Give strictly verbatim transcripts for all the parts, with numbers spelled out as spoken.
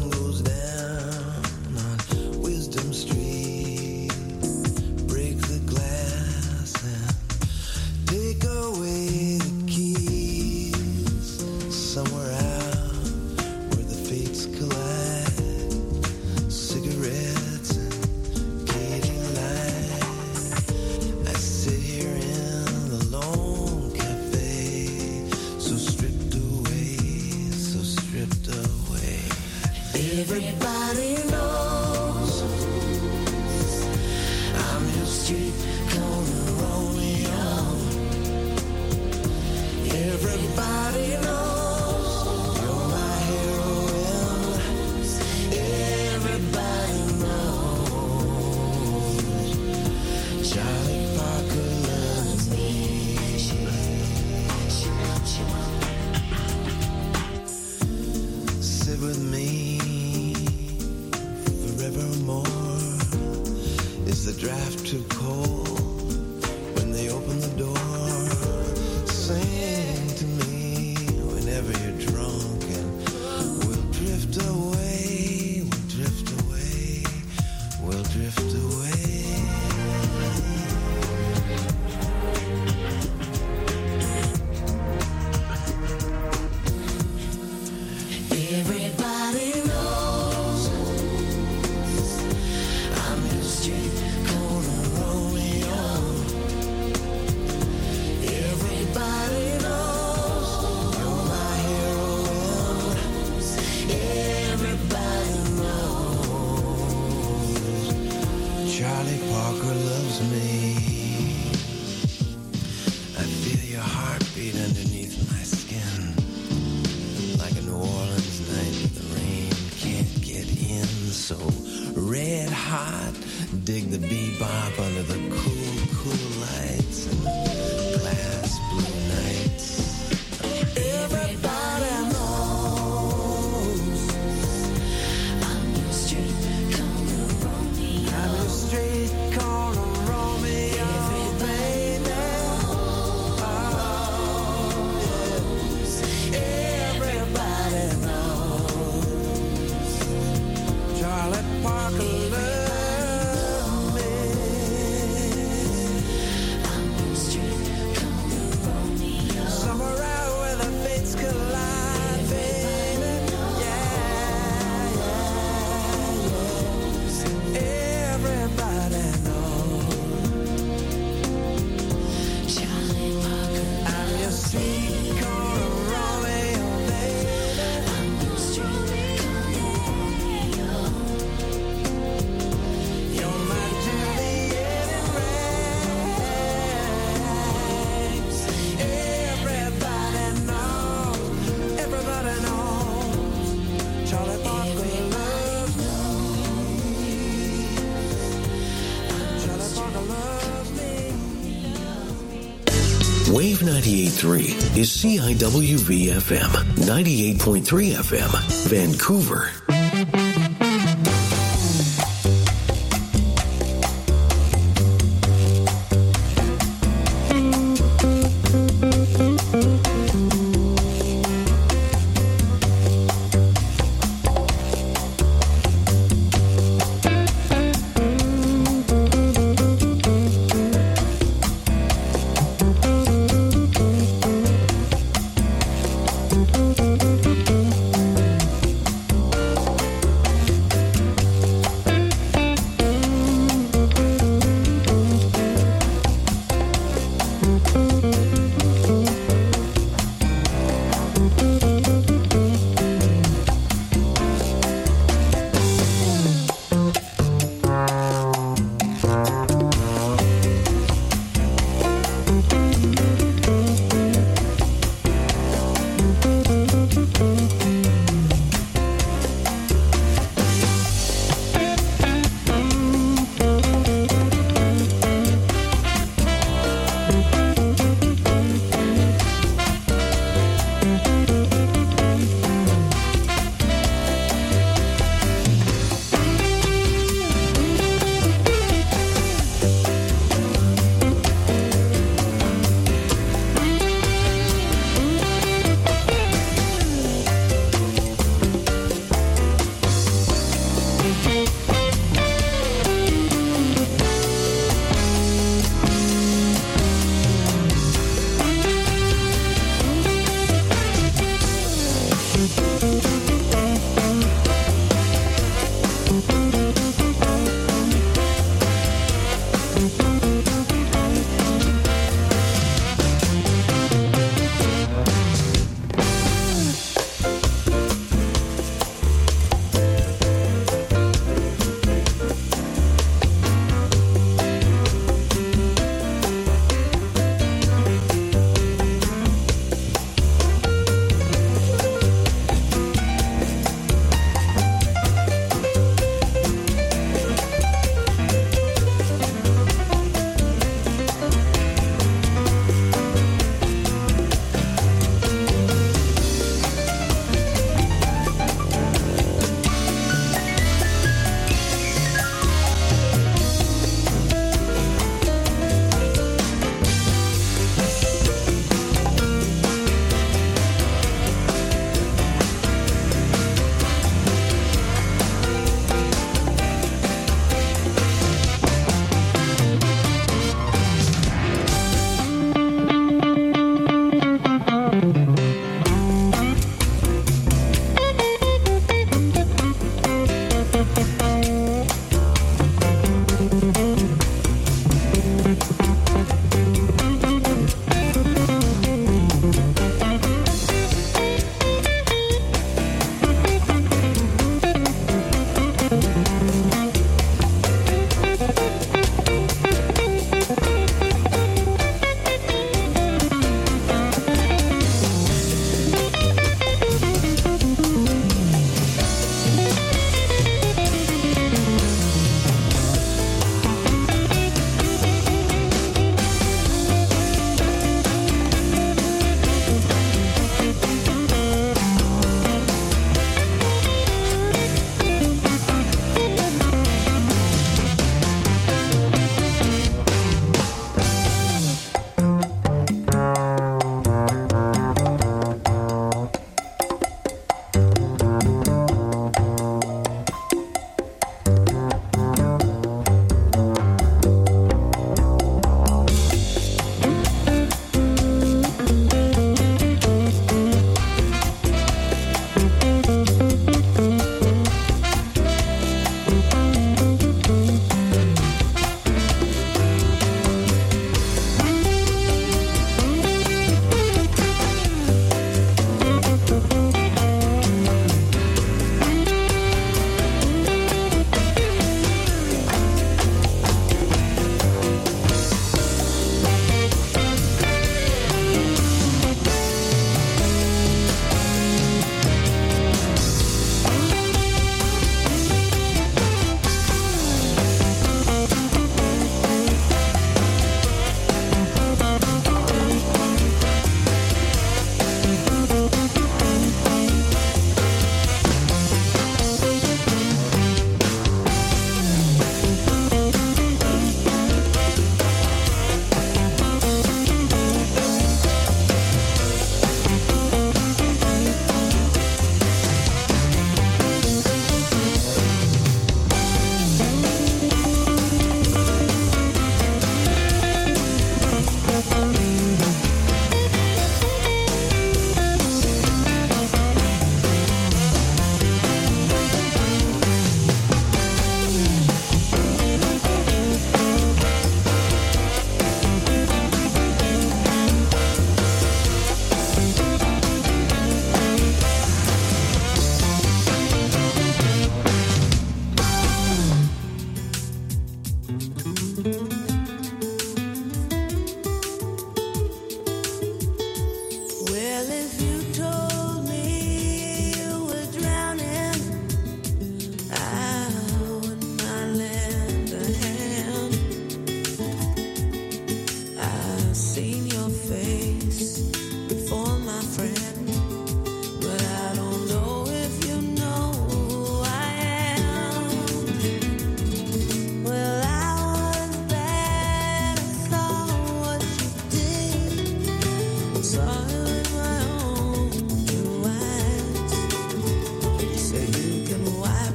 Wave ninety-eight point three is C I W V F M, ninety-eight point three F M, Vancouver.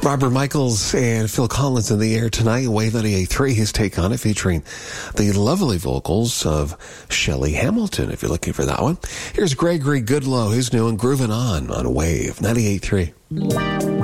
Robert Michaels and Phil Collins in the air tonight. Wave ninety-eight point three, his take on it, featuring the lovely vocals of Shelley Hamilton, if you're looking for that one. Here's Gregory Goodlow, his new one, Groovin' On, on Wave ninety-eight point three.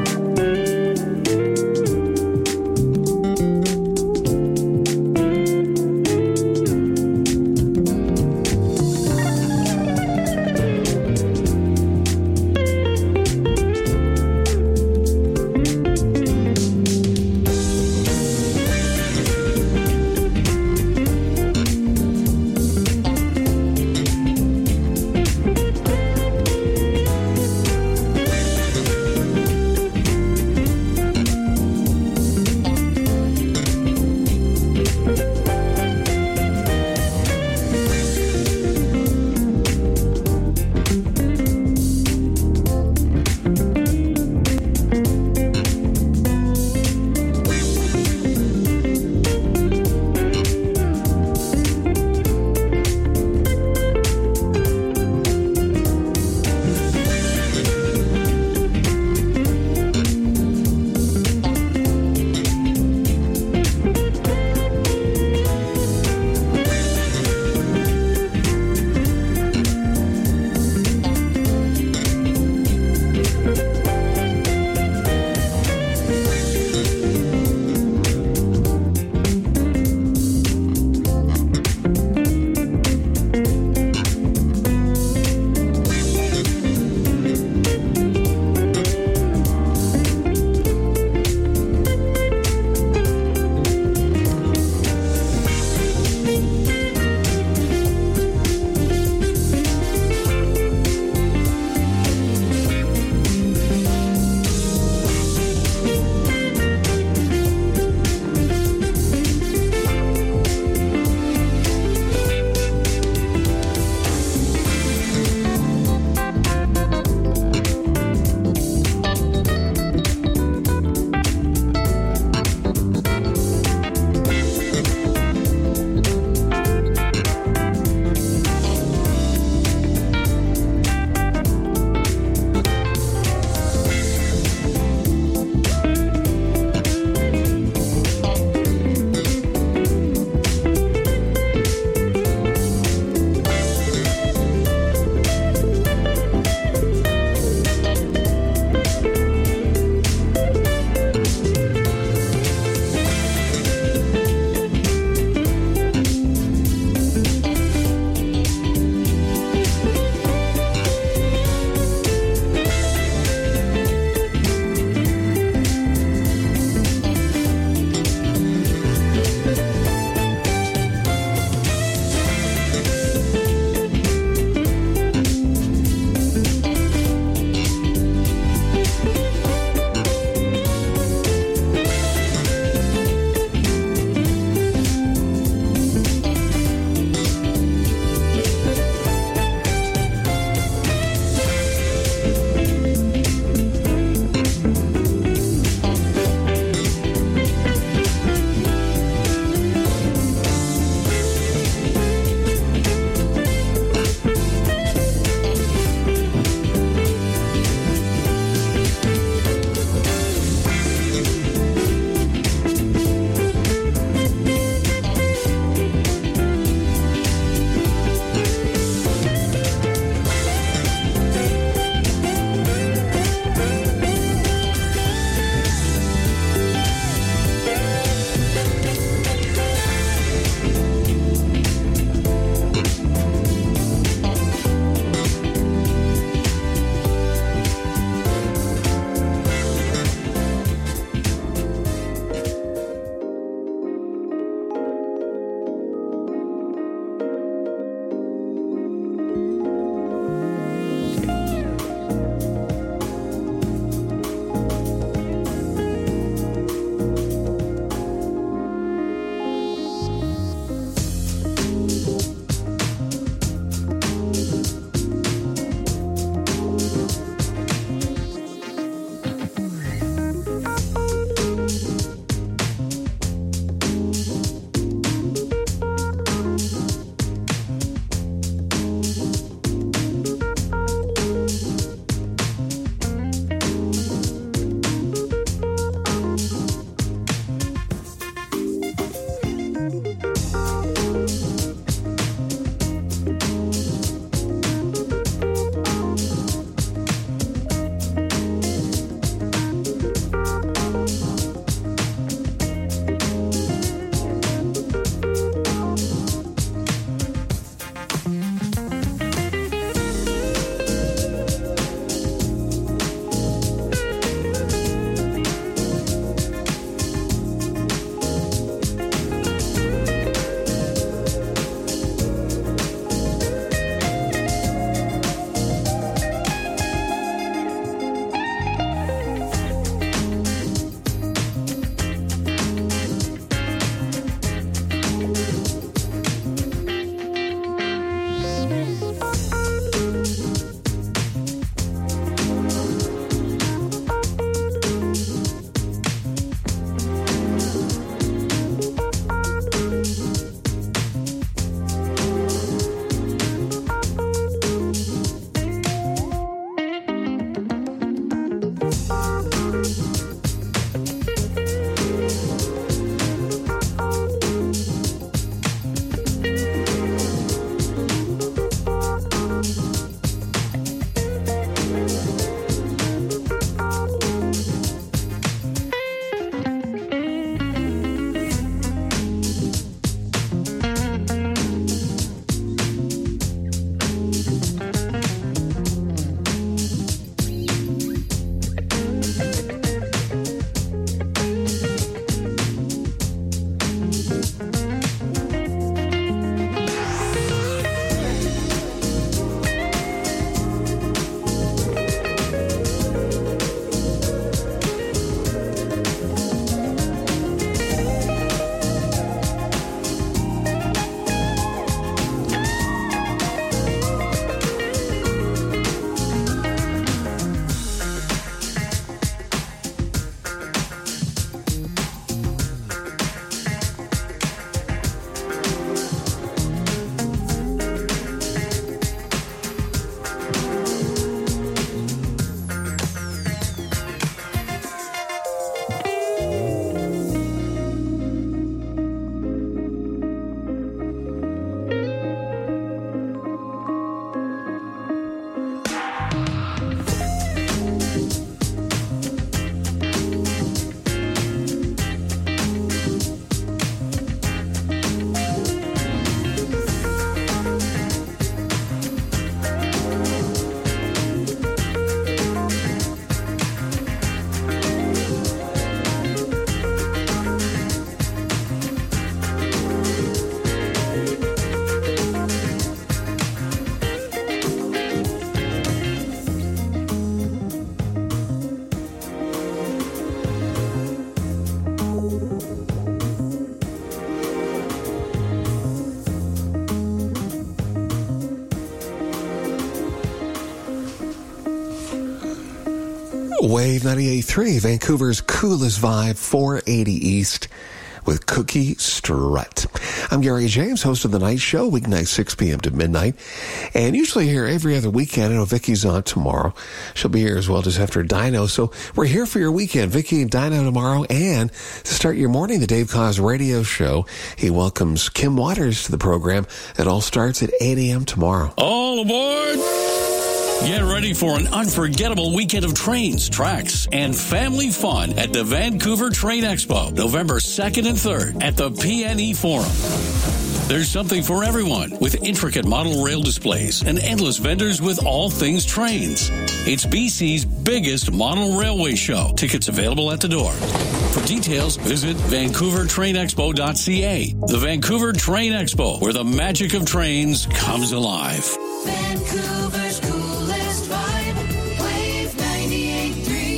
Wave ninety-eight point three, Vancouver's coolest vibe, four eighty East, with Cookie Strut. I'm Gary James, host of The Night Show, weeknight six p.m. to midnight. And usually here every other weekend. I know Vicky's on tomorrow. She'll be here as well just after Dino. So we're here for your weekend. Vicky and Dino tomorrow. And to start your morning, the Dave Cause radio show. He welcomes Kim Waters to the program. It all starts at eight a.m. tomorrow. All aboard! Get ready for an unforgettable weekend of trains, tracks, and family fun at the Vancouver Train Expo, November second and third at the P N E Forum. There's something for everyone with intricate model rail displays and endless vendors with all things trains. It's B C's biggest model railway show. Tickets available at the door. For details, visit vancouver train expo dot c a. The Vancouver Train Expo, where the magic of trains comes alive. Vancouver's coolest vibe, Wave ninety-eight point three.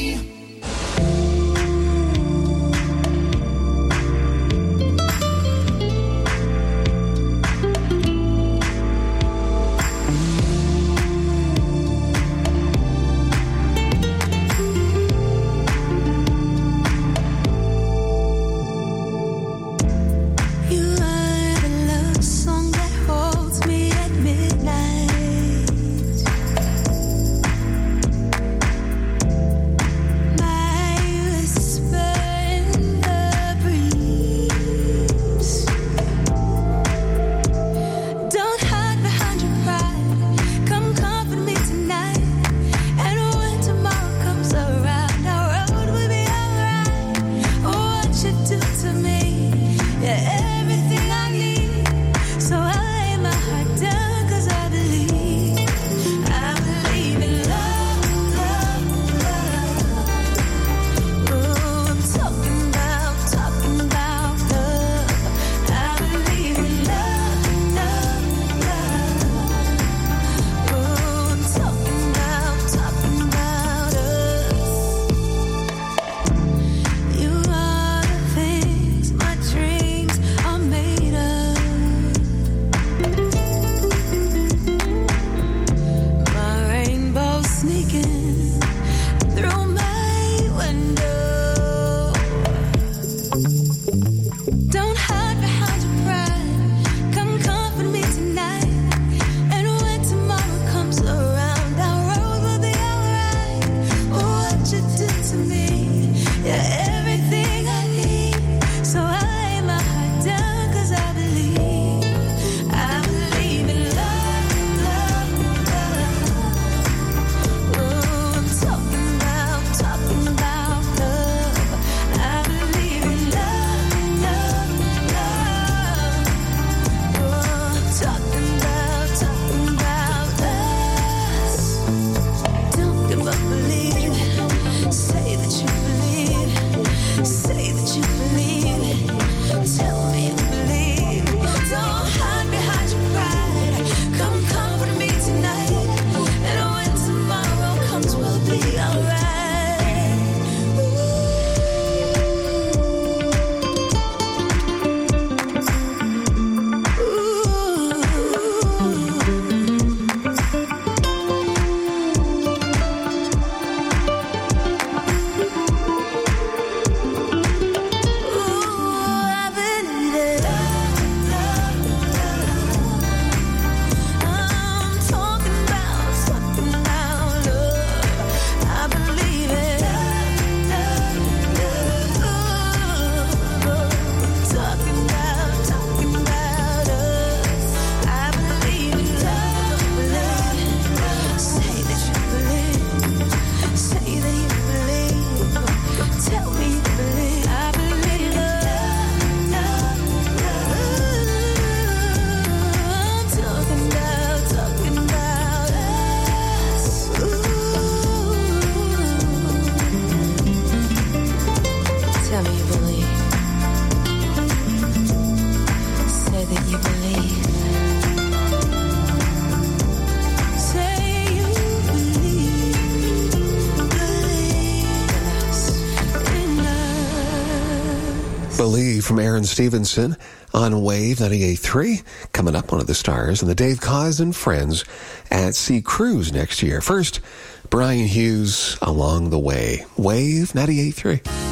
Believe from Aaron Stevenson on Wave ninety-eight point three. Coming up, one of the stars and the Dave Cause and Friends at Sea Cruise next year. First, Brian Hughes, Along the Way. Wave ninety-eight point three.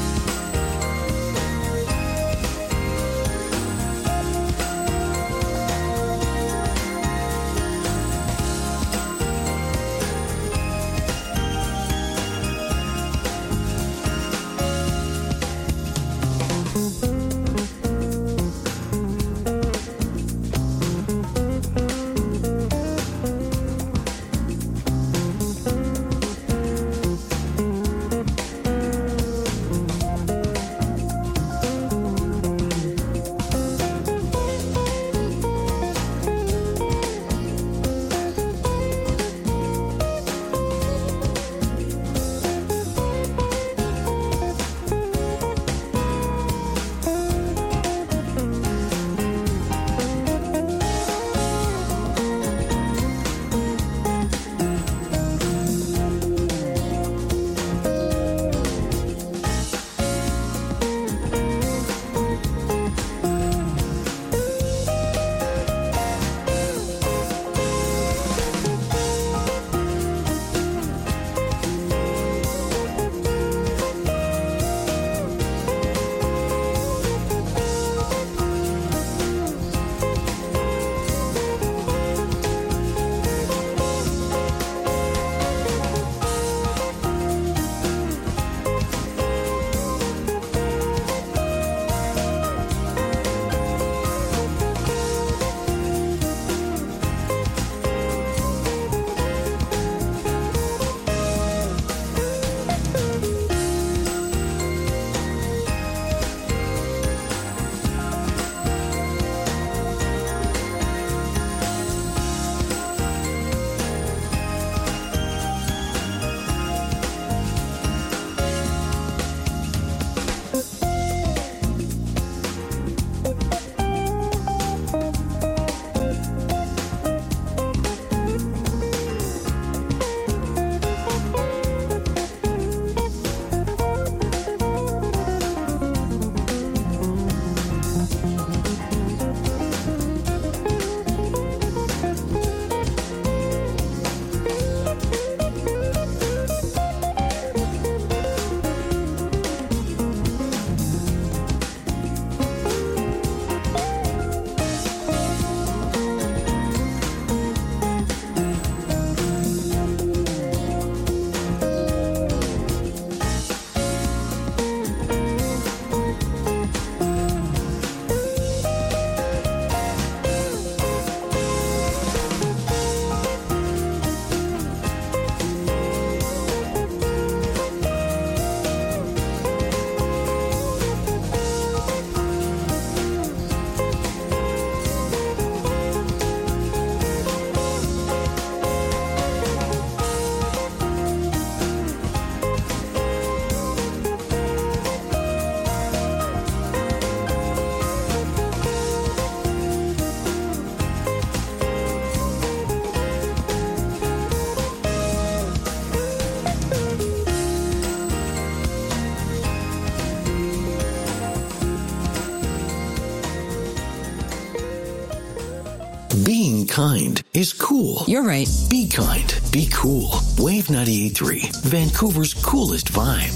Being kind is cool. You're right. Be kind. Be cool. Wave ninety-eight point three, Vancouver's coolest vibe.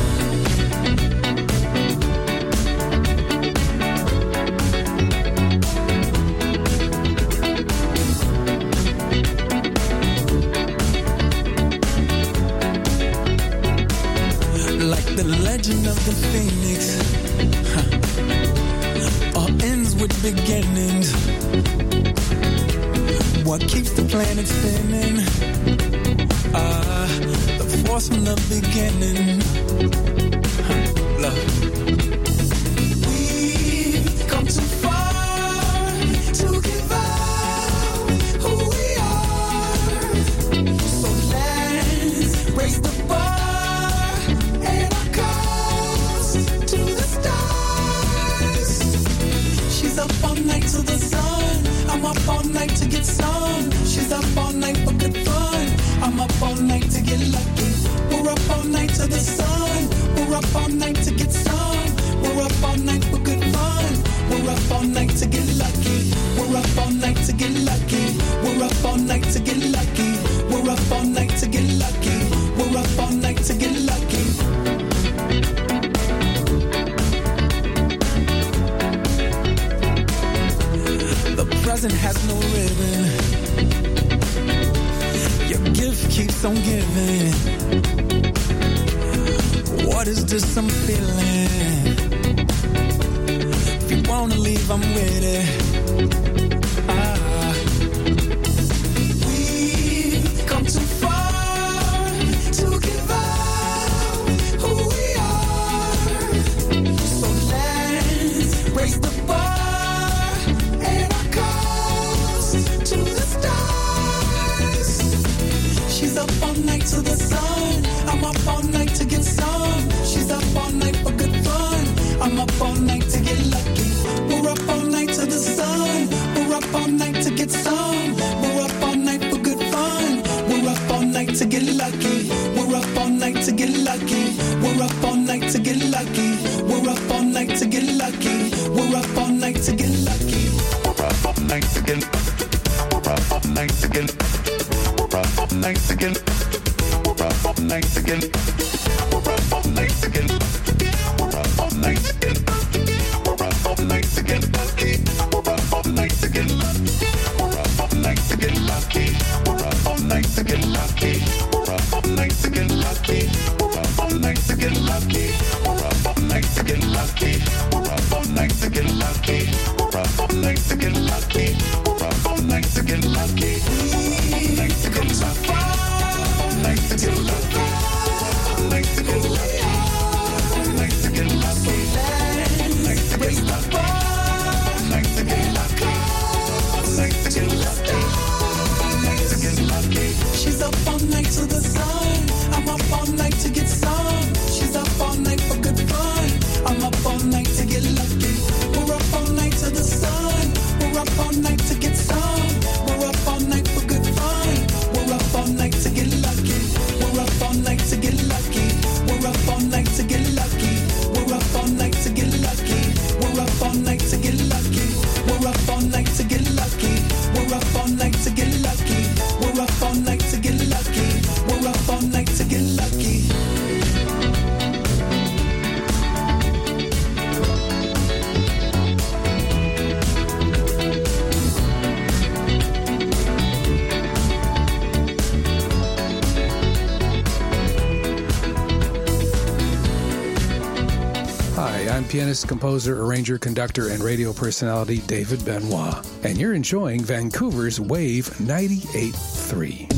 Like the legend of the phoenix, huh. All ends with beginnings. What keeps the planet spinning? Ah, uh, the force from the beginning. Huh. Love. We've come too far to give up who we are. So let's raise the bar and our cause to the stars. She's up all night to the sun. I'm up all night to get some. She's up all night for good fun. I'm up all night to get lucky. We're up all night to the sun. We're up all night to get some. blessing has no ribbon. Your gift keeps on giving. What is this I'm feeling? If you wanna leave, I'm with it. Ah. We've come too far to give up who we are. So let's raise the bar and our cause to the stars. She's up all night to the sun. I'm up all night to get some. She's up all night for good fun. I'm up all night to get lucky. We're up all night to the sun. We're up all night to get some. We're up all night for good fun. We're up all night to get lucky. We're up all night to get lucky. We're up all night to get lucky. We're up all night to get lucky. We're up all night to get lucky. We're up all night to get. We're up all night to get. We're up all night to get. We're up all night to get. We're up all night to get. We're up all night to get. We're up all night to get lucky. We're up all night to get lucky. We're up all night to get lucky. We're up all night to get lucky. We're up all night to get lucky. We're up all night to get lucky. We're up all night to get lucky. We're up all night to get lucky. We're up all night to get lucky. We're up all night to get lucky. All night to get lucky. All night to get lucky. All night to get lucky. All night to get lucky. All night to get lucky. All night to get lucky. All night to get lucky. All night to get lucky. She's up all night to the sun. I'm up all night to get some. She's up all night for good fun. I'm up all night to get lucky. We're up all night to the sun. We're up all night to get some. We're up all night for good fun. We're up all night to get lucky. We're up all night to get lucky. We're up all night to get lucky. We're up all night to get lucky. We're up all night to get lucky. We're up all night to get lucky. We're up all night to get lucky. We're up all night to get lucky. We're up all night to get lucky. Hi, I'm pianist, composer, arranger, conductor, and radio personality David Benoit, and you're enjoying Vancouver's Wave ninety-eight point three.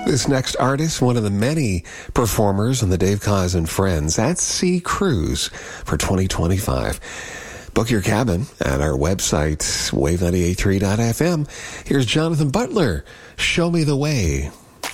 This next artist, one of the many performers on the Dave Koz and Friends at Sea Cruise for twenty twenty-five. Book your cabin at our website, wave nine eight three dot f m. Here's Jonathan Butler, Show Me the Way.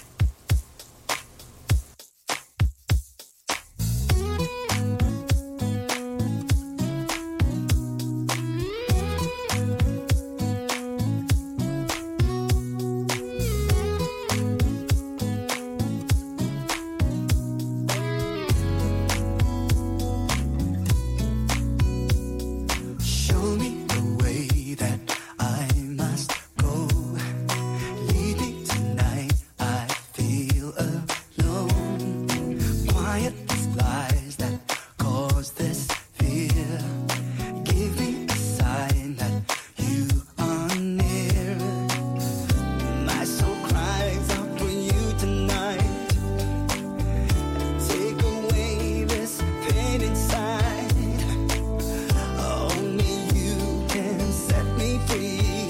Show me the way that I must go. Lead me tonight, I feel alone. Quiet these lies that cause this fear. Give me a sign that you are near. My soul cries out for you tonight. Take away this pain inside. Only you can set me free.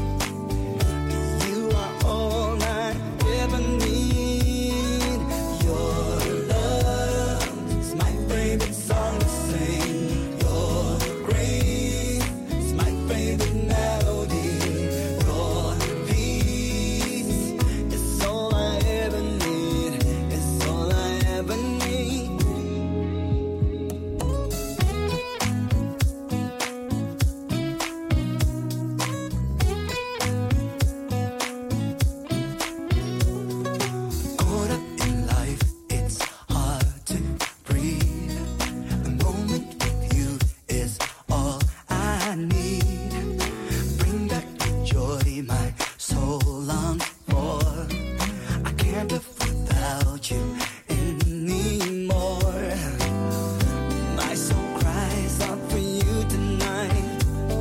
You are all I ever need. Your love is my favorite song to sing. Your grace is my favorite melody. Your peace is all I ever need. It's all I ever need. Caught up in life, it's hard to breathe. A moment with you is all I need. Bring back the joy my soul longs for. I can't live without you anymore. My soul cries out for you tonight.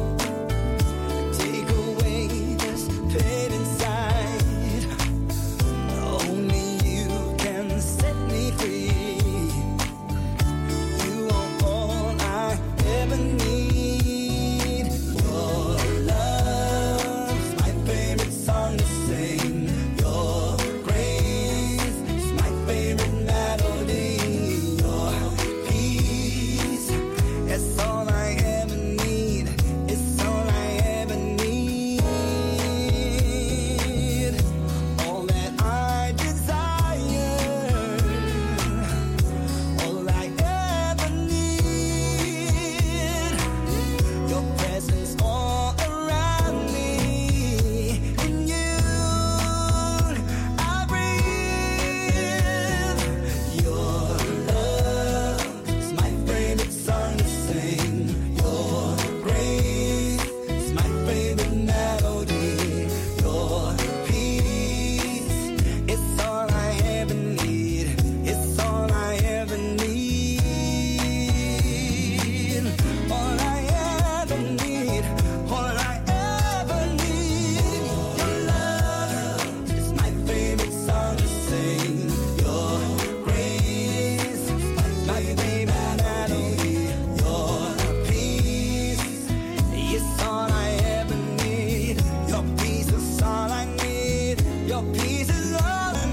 Take away this pain inside. Only you can set me free. You are all I ever need. Your love's my favorite song to sing. Your grace is my favorite melody. Your peace is all I ever need. It's all I ever need. All that I desire, all I ever need. Your presence all around me. In you I breathe. Your love is my favorite song to sing. Your grace is my favorite melody. Your peace is all I ever need. It's all I ever need. All I ever need. All I ever need. Your love is my favorite song to sing. Your grace is my favorite melody. Your peace is all I ever need. Your peace is all I need. Your peace is all I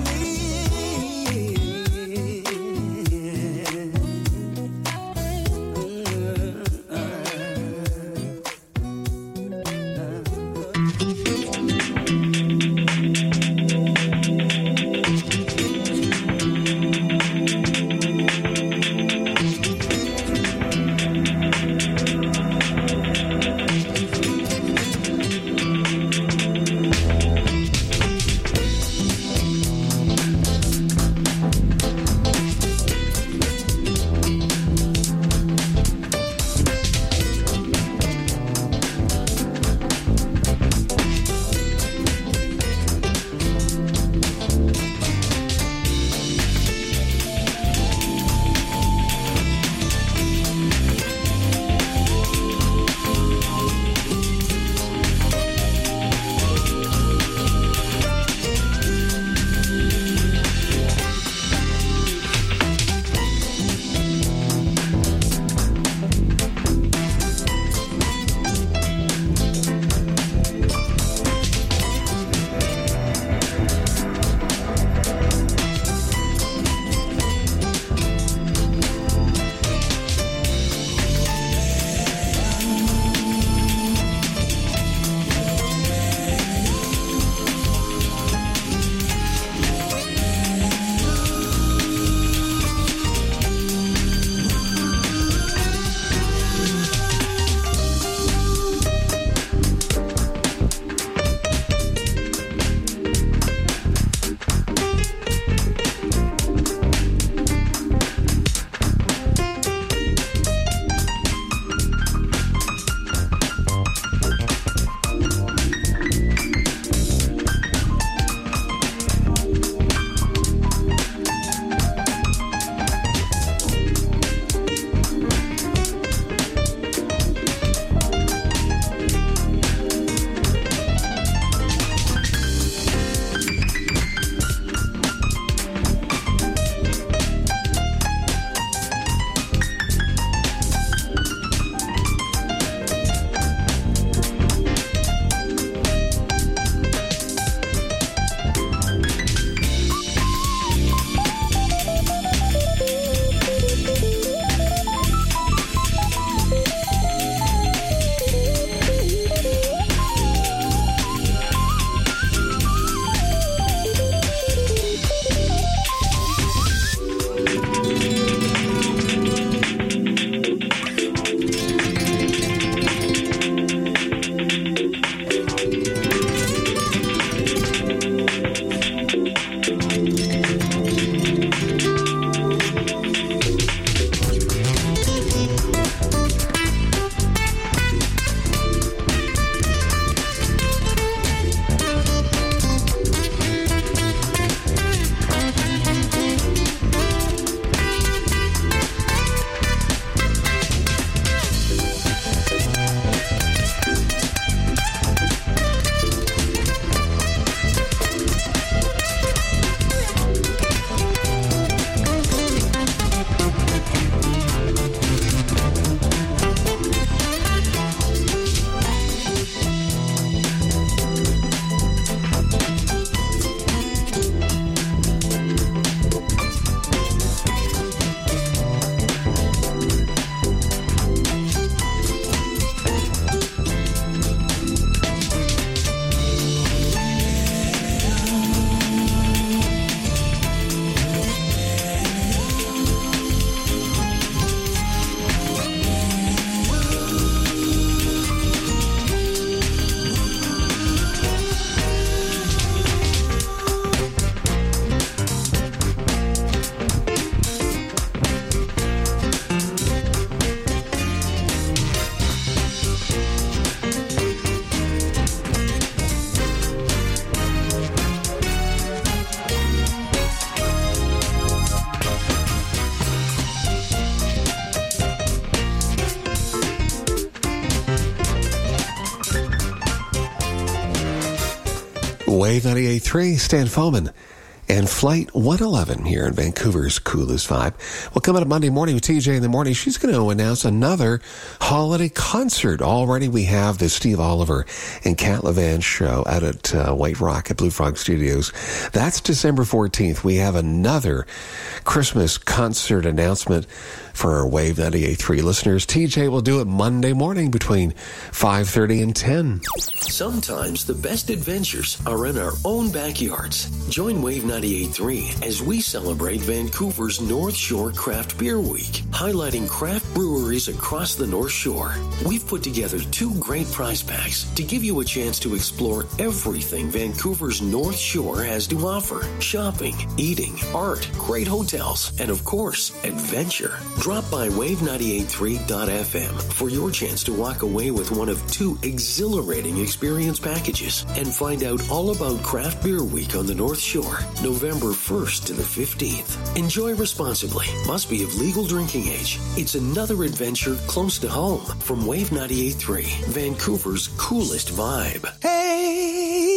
Wave ninety-eight point three, Stan Foman and Flight one eleven here in Vancouver's coolest vibe. Well, coming up Monday morning with T J in the morning, she's going to announce another holiday concert. Already we have the Steve Oliver and Cat Levan show out at uh, White Rock at Blue Frog Studios. That's December fourteenth. We have another Christmas concert announcement for our Wave ninety-eight point three listeners. T J will do it Monday morning between five thirty and ten. Sometimes the best adventures are in our own backyards. Join Wave ninety-eight point three as we celebrate Vancouver's North Shore Craft Beer Week, highlighting craft breweries across the North Shore. We've put together two great prize packs to give you a chance to explore everything Vancouver's North Shore has to offer. Shopping, eating, art, great hotels, and of course, adventure. Drop by wave ninety-eight point three dot f m for your chance to walk away with one of two exhilarating experience packages and find out all about Craft Beer Week on the North Shore, November first to the fifteenth. Enjoy responsibly. Must be of legal drinking age. It's another adventure close to home from Wave ninety-eight point three, Vancouver's coolest vibe. Hey.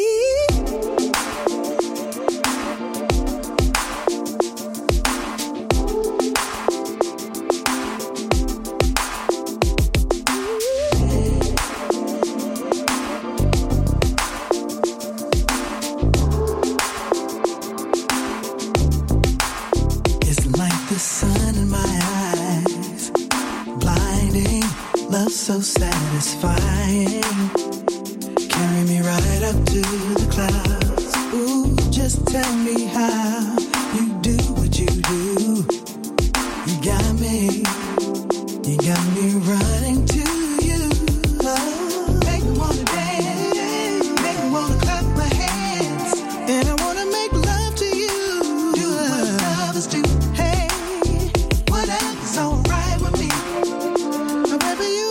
So satisfying. Carry me right up to the clouds. Ooh, just tell me how you do what you do. You got me, you got me running to you. Oh, make me wanna dance, make me wanna clap my hands, and I wanna make love to you. Do what lovers do. Hey, whatever's alright with me. Wherever you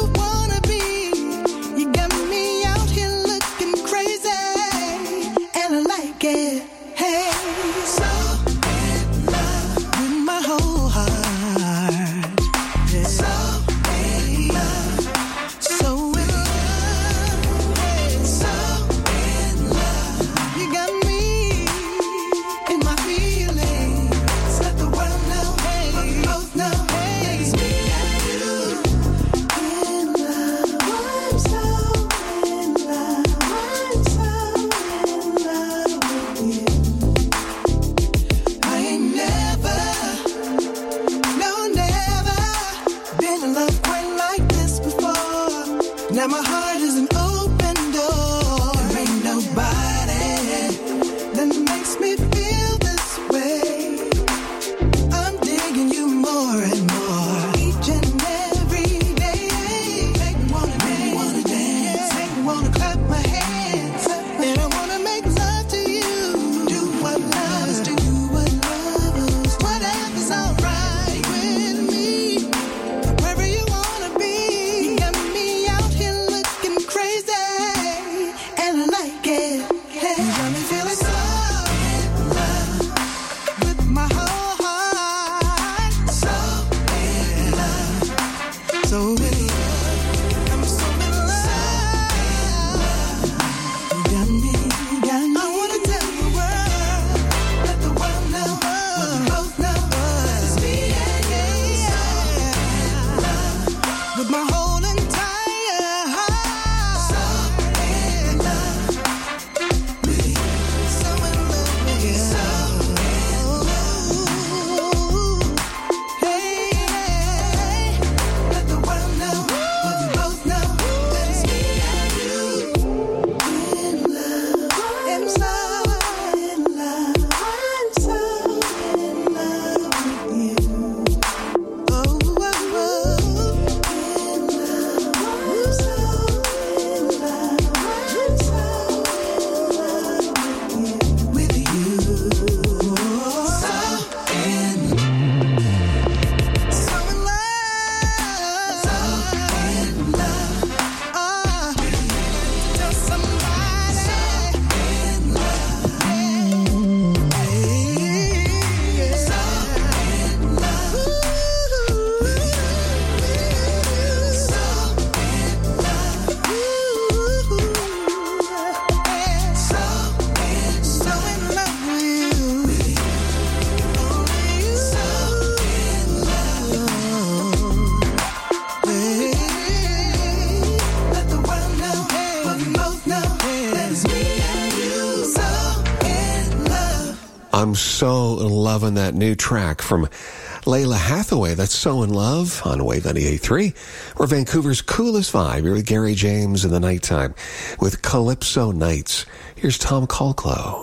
Hey, so in love. I'm so loving that new track from Layla Hathaway. That's So in Love on Wave ninety-eight point three. We're Vancouver's coolest vibe. You're with Gary James in the nighttime with Calypso Nights. Here's Tom Colclough.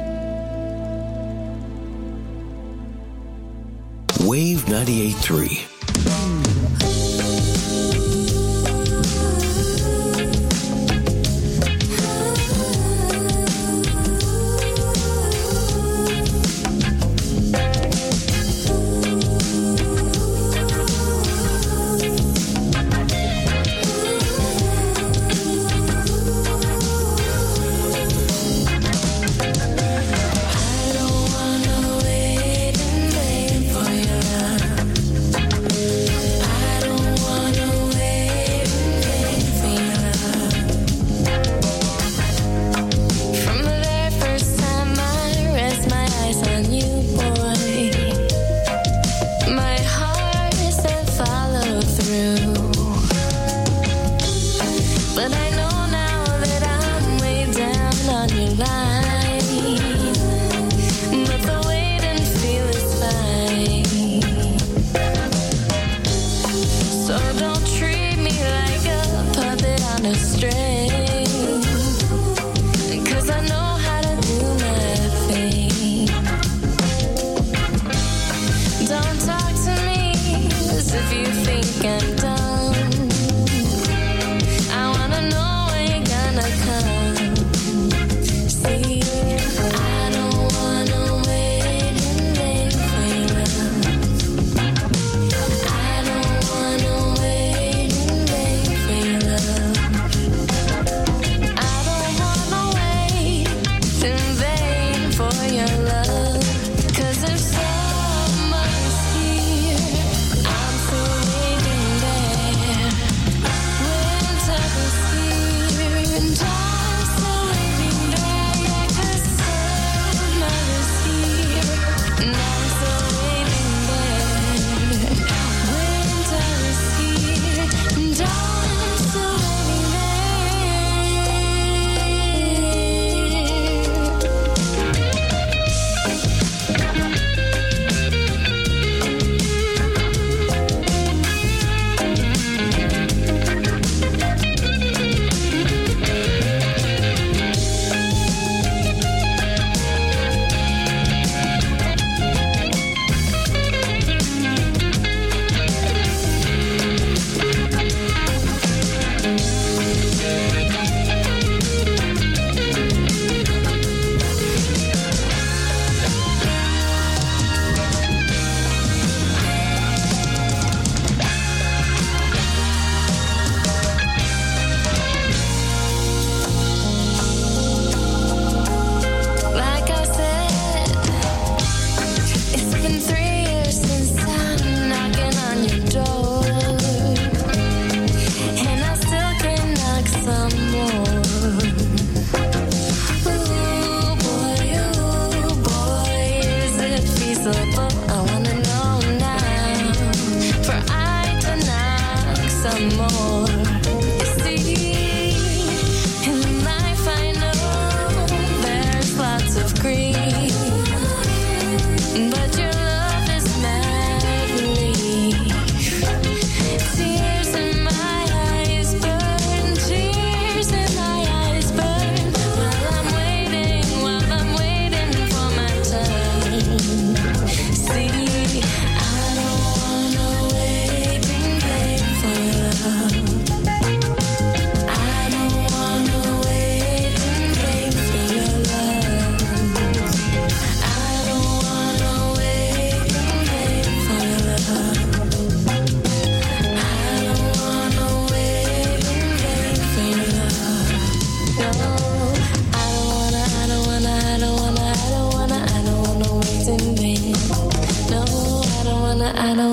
Wave ninety-eight point three.